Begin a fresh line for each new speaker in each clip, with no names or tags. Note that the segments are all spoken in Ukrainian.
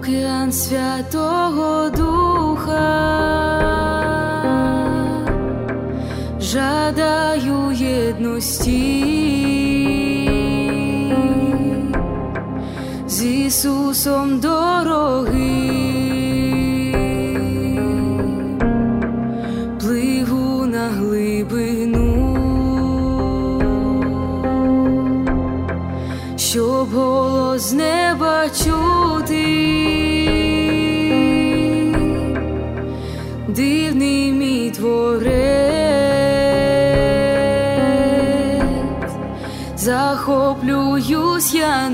океан Святого Духа, жадаю єдності з Ісусом дороги, пливу на глибину, щоб голос з неба чути, дивний мій творець, захоплююсь я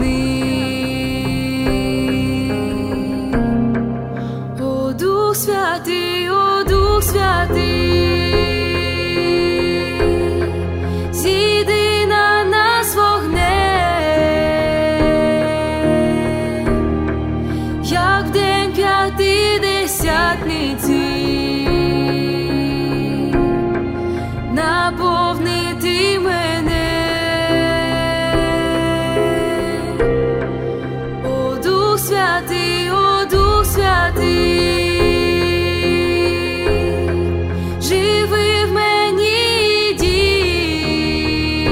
ним. О Дух Святий, о Дух Святий, зійди на нас вогнем, як в день П'ятидесятниці, наповнити мене. О Дух Святий, о Дух Святий, живи в мені, дій.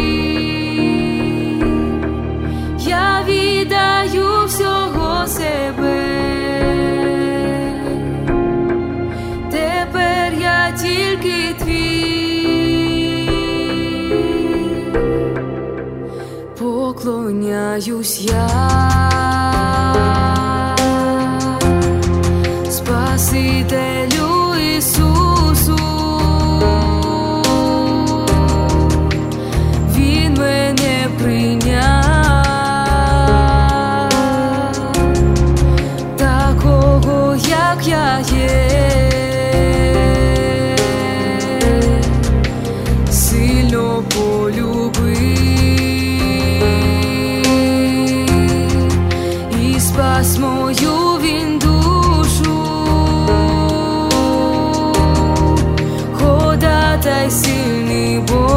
Я віддаю всього себе, тепер я тільки твій. Поклоняюсь я Спасителю Ісусу, Він мене прийняв, такого, як я є, сильно полюбив і спас мою він душу, ходатай сильний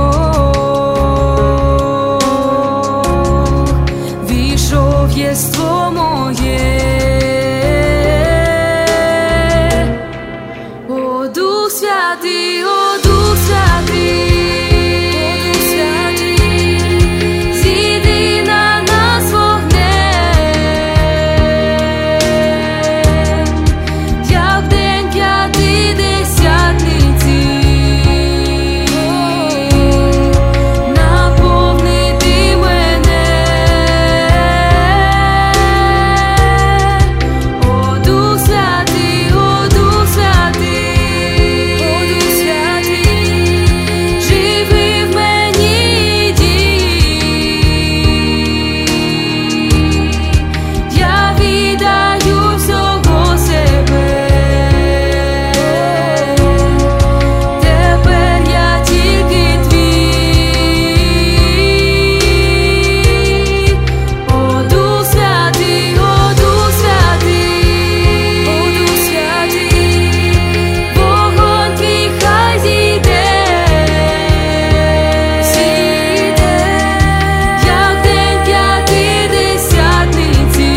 Бог, війшов в єство моє. О Дух Святий, о Дух Святий, зійди на нас вогнем, як в день П'ятидесятниці, наповнити мене. О Дух Святий, о Дух Святий, живи в мені, дій. Я віддаю всього себе, тепер я тільки твій. О Дух Святий, о Дух Святий, вогонь твій хай зійде, як в день П'ятидесятниці,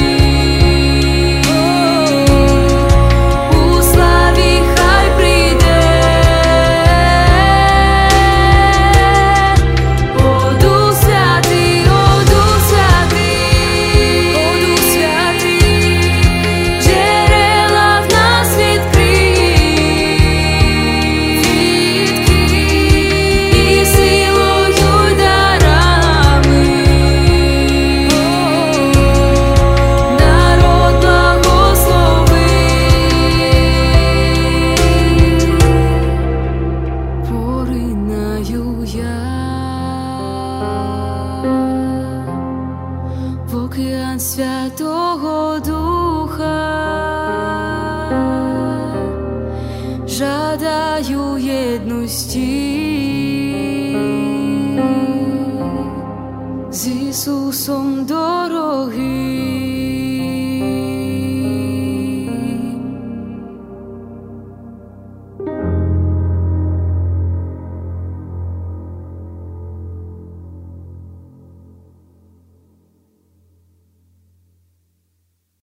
у славі хай прийде. О Дух Святий, о Дух Святий, джерела в нас відкрий, і силою й дарами народ благослови. Поринаю я в океан Святого Духа, жадаю єдності з Ісусом дороги,